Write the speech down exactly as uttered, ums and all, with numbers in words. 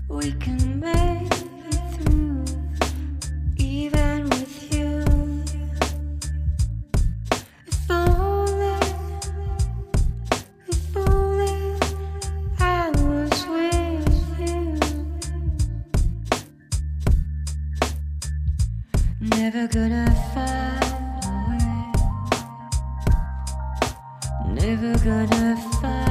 We can make it through, even with you. If only, if only I was with you. Never gonna find a way, never gonna find